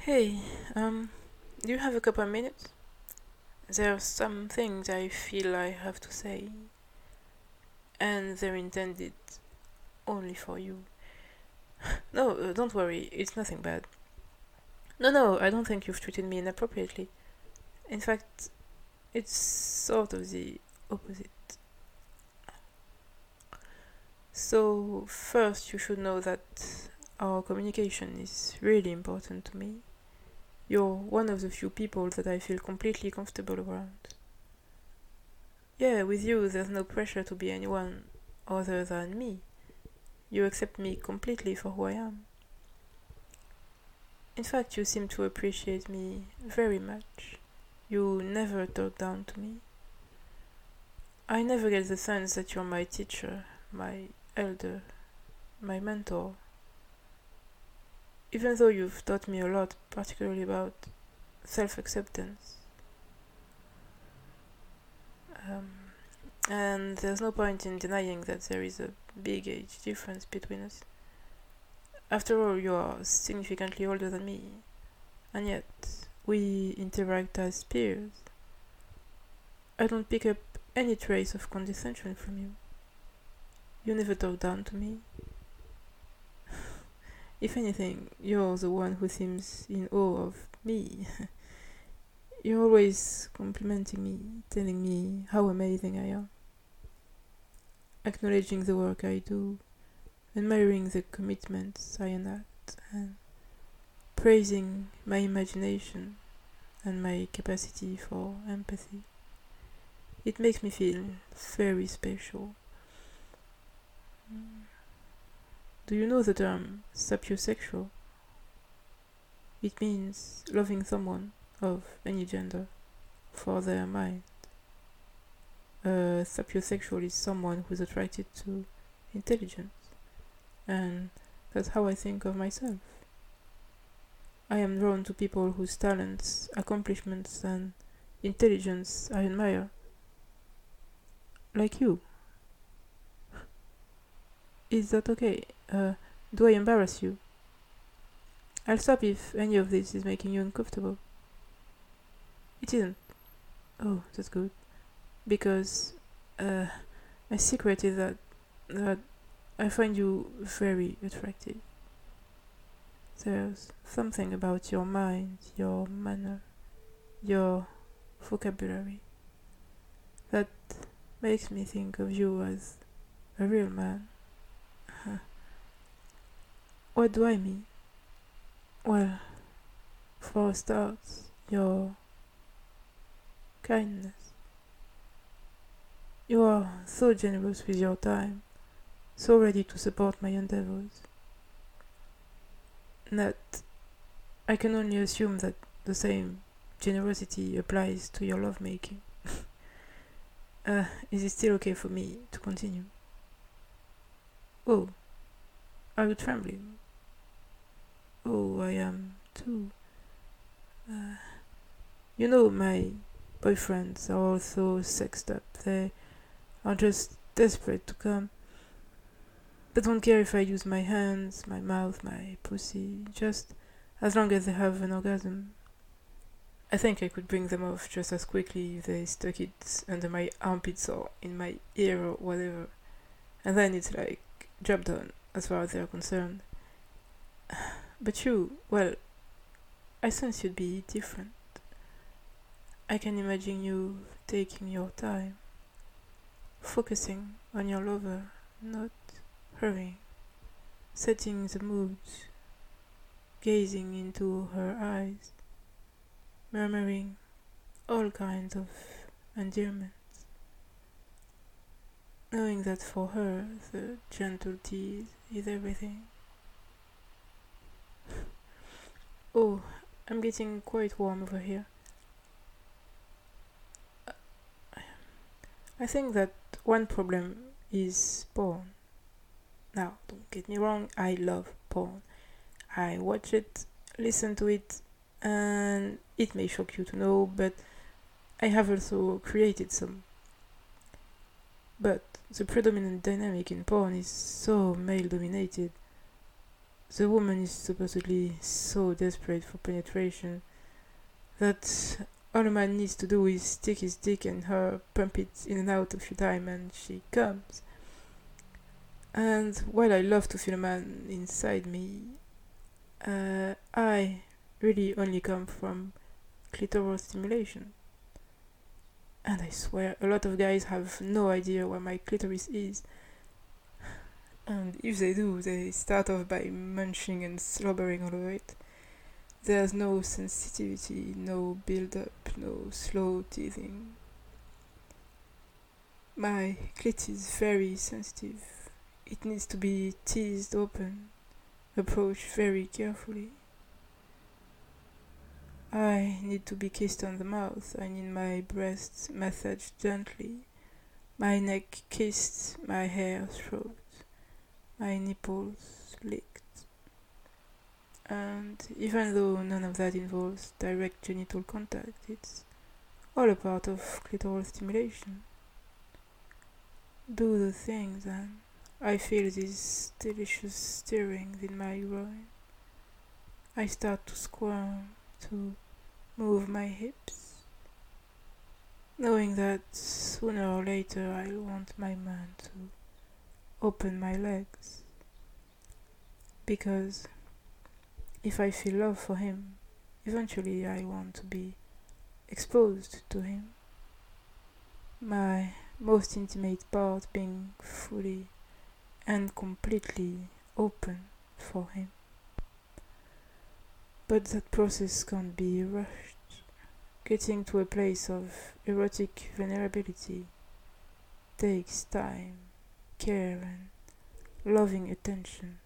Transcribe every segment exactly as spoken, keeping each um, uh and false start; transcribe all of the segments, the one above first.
Hey, um, do you have a couple of minutes? There are some things I feel I have to say, and they're intended only for you. No, uh, don't worry, it's nothing bad. No, no, I don't think you've treated me inappropriately. In fact, it's sort of the opposite. So, first, you should know that our communication is really important to me. You're one of the few people that I feel completely comfortable around. Yeah, with you, there's no pressure to be anyone other than me. You accept me completely for who I am. In fact, you seem to appreciate me very much. You never talk down to me. I never get the sense that you're my teacher, my elder, my mentor. Even though you've taught me a lot, particularly about self-acceptance. Um, and there's no point in denying that there is a big age difference between us. After all, you are significantly older than me, and yet we interact as peers. I don't pick up any trace of condescension from you. You never talk down to me. If anything, you're the one who seems in awe of me. You're always complimenting me, telling me how amazing I am, acknowledging the work I do, admiring the commitments I enact, and praising my imagination and my capacity for empathy. It makes me feel very special. Do you know the term sapiosexual? It means loving someone of any gender for their mind. A sapiosexual is someone who's attracted to intelligence, and that's how I think of myself. I am drawn to people whose talents, accomplishments, and intelligence I admire. Like you. Is that okay? Uh, do I embarrass you? I'll stop if any of this is making you uncomfortable. It isn't. Oh, that's good. Because uh, my secret is that that I find you very attractive. There's something about your mind, your manner, your vocabulary that makes me think of you as a real man. What do I mean? Well, for a start, your kindness. You are so generous with your time, so ready to support my endeavors. That I can only assume that the same generosity applies to your lovemaking. uh, is it still okay for me to continue? Oh, are you trembling? Oh, I am too. Uh, you know, my boyfriends are also sexed up. They are just desperate to come. They don't care if I use my hands, my mouth, my pussy, just as long as they have an orgasm. I think I could bring them off just as quickly if they stuck it under my armpits or in my ear or whatever. And then it's like, job done, as far as they're concerned. But you, well, I sense you'd be different. I can imagine you taking your time, focusing on your lover, not hurrying, setting the mood, gazing into her eyes, murmuring all kinds of endearments, knowing that for her the gentle tease is everything. Oh, I'm getting quite warm over here. I think that one problem is porn. Now, don't get me wrong, I love porn. I watch it, listen to it, and it may shock you to know, but I have also created some. But the predominant dynamic in porn is so male dominated the woman is supposedly so desperate for penetration that all a man needs to do is stick his dick in her, pump it in and out a few times, and she comes. And while I love to feel a man inside me, uh, I really only come from clitoral stimulation. And I swear, a lot of guys have no idea where my clitoris is. And if they do, they start off by munching and slobbering all over it. There's no sensitivity, no build-up, no slow teething. My clit is very sensitive. It needs to be teased open, approached very carefully. I need to be kissed on the mouth. I need my breasts massaged gently, my neck kissed, my hair stroked, my nipples licked. And even though none of that involves direct genital contact, it's all a part of clitoral stimulation. Do the things, and I feel these delicious stirrings in my groin. I start to squirm, to move my hips, knowing that sooner or later I'll want my man to open my legs, because if I feel love for him, eventually I want to be exposed to him, my most intimate part being fully and completely open for him. But that process can't be rushed. Getting to a place of erotic vulnerability takes time, care, and loving attention.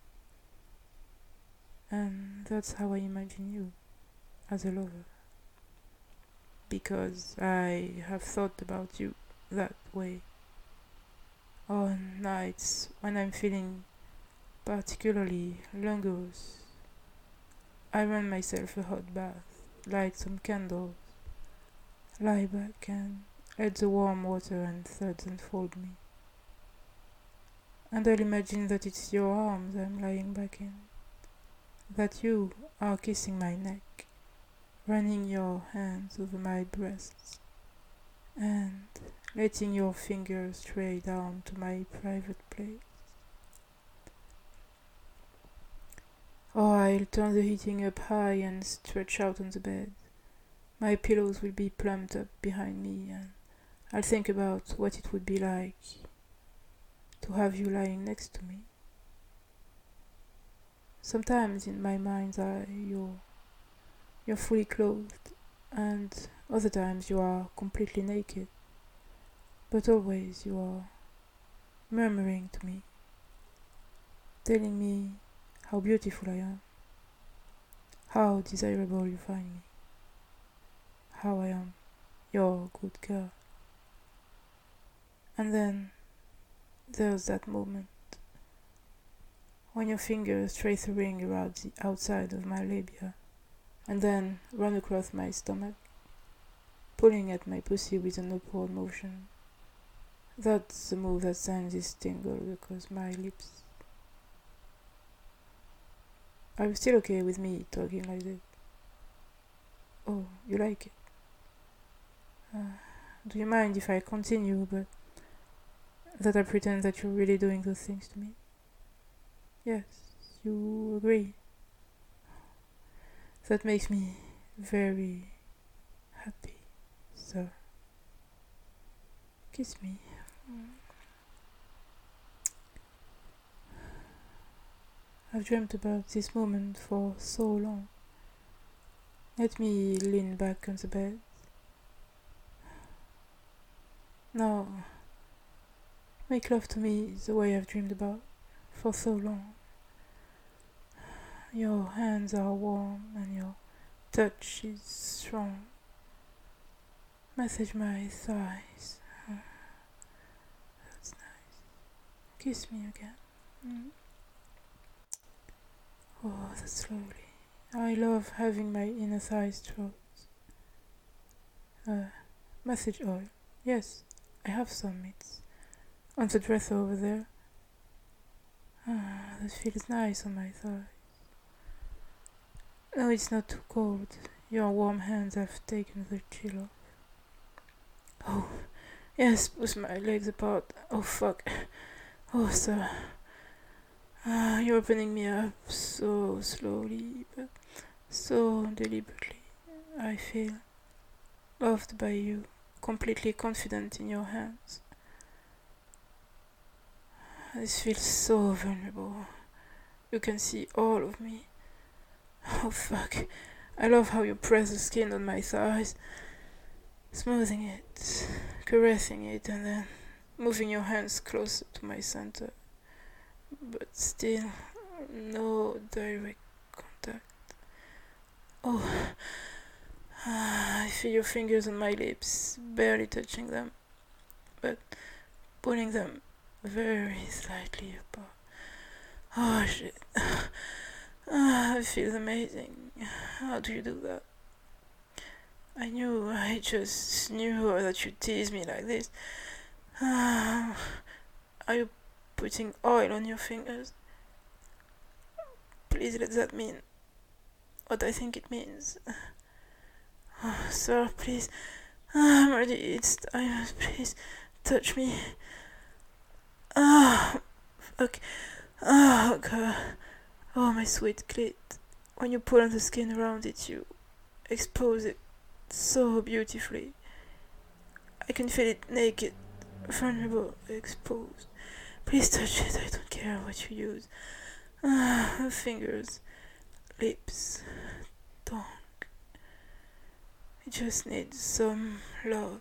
And that's how I imagine you as a lover, because I have thought about you that way. On nights when I'm feeling particularly languorous, I run myself a hot bath, light some candles, lie back and let the warm water and suds enfold me. And I'll imagine that it's your arms I'm lying back in, that you are kissing my neck, running your hands over my breasts, and letting your fingers stray down to my private place. Or I'll turn the heating up high and stretch out on the bed. My pillows will be plumped up behind me, and I'll think about what it would be like to have you lying next to me. Sometimes in my mind's eye you're, you're fully clothed, and other times you are completely naked, but always you are murmuring to me, telling me how beautiful I am, how desirable you find me, how I am your good girl. And then there's that moment when your fingers trace a ring around the outside of my labia and then run across my stomach, pulling at my pussy with an upward motion. That's the move that sends this tingle across my lips. Are you still okay with me talking like this? Oh, you like it? Uh, do you mind if I continue, but that I pretend that you're really doing those things to me? Yes, you agree. That makes me very happy, so kiss me. I've dreamt about this moment for so long. Let me lean back on the bed. Now, make love to me the way I've dreamed about for so long. Your hands are warm and your touch is strong. Massage my thighs. That's nice. Kiss me again. Mm. Oh, that's lovely. I love having my inner thighs stroked. Uh, massage oil. Yes, I have some. It's on the dresser over there. Ah, that feels nice on my thigh. No, it's not too cold. Your warm hands have taken the chill off. Oh, yes, push my legs apart. Oh, fuck. Oh, sir. Ah, you're opening me up so slowly, but so deliberately. I feel loved by you, completely confident in your hands. This feels so vulnerable. You can see all of me. Oh fuck. I love how you press the skin on my thighs, smoothing it, caressing it, and then moving your hands closer to my center. But still, no direct contact. Oh, I feel your fingers on my lips, barely touching them, but pulling them very slightly apart. Oh shit. Ah, it feels amazing. How do you do that? I knew, I just knew that you'd tease me like this. Ah, are you putting oil on your fingers? Please let that mean what I think it means. Oh, sir, please. Ah, I'm ready. It's time. Please touch me. Ah, fuck. Oh, God. Oh, my sweet clit. When you pull on the skin around it, you expose it so beautifully. I can feel it naked, vulnerable, exposed. Please touch it. I don't care what you use. Ah, fingers, lips, tongue. It just needs some love.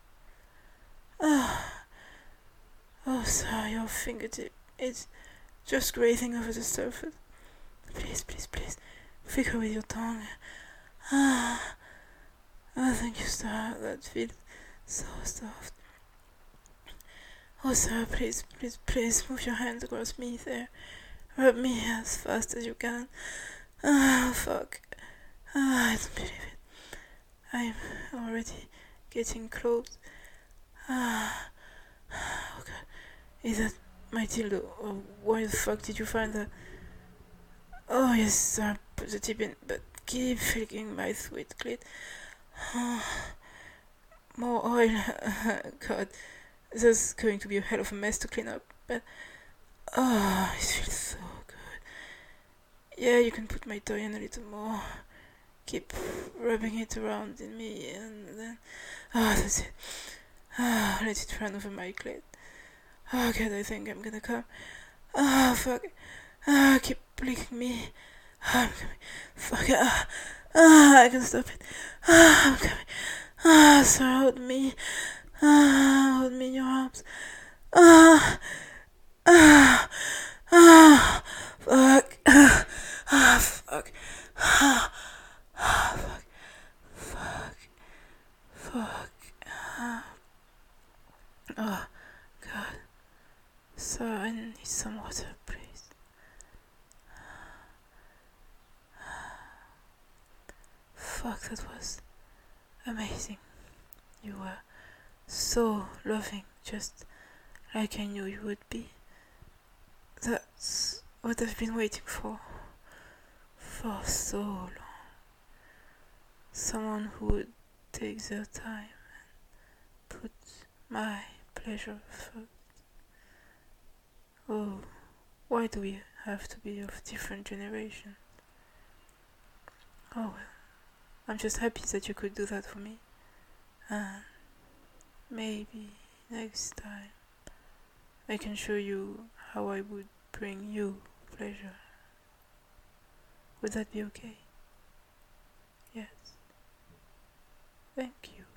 Ah, oh, sorry, your fingertip. It's just grazing over the surface. Please, please, please, flicker with your tongue. Ah, oh, thank you, sir. That feels so soft. Oh, sir, please, please, please, move your hands across me there. Rub me as fast as you can. Ah, fuck. Ah, I don't believe it. I'm already getting close. Ah, oh god. Is that my dildo? Oh, why the fuck did you find that? Oh, yes, sir, put the tip in, but keep flicking my sweet clit. Ah, more oil. God, this is going to be a hell of a mess to clean up, but oh, it feels so good. Yeah, you can put my toy in a little more. Keep rubbing it around in me, and then ah, oh, that's it. Ah, oh, let it run over my clit. Oh god, I think I'm gonna come. Ah, oh, fuck. Ah, oh, keep licking me. Ah, I'm coming. Fuck. Ah, ah, I can stop it. Ah, I'm coming. Ah, so hold me. Ah, hold me in your arms. Ah, ah, ah, fuck. Ah, ah fuck. Ah, ah, fuck. Fuck. Fuck. Ah. Oh, God. So I need some water, please. Fuck, that was amazing. You were so loving, just like I knew you would be. That's what I've been waiting for. For so long. Someone who would take their time and put my pleasure first. Oh, why do we have to be of different generations? Oh well, I'm just happy that you could do that for me. And maybe next time I can show you how I would bring you pleasure. Would that be okay? Yes. Thank you.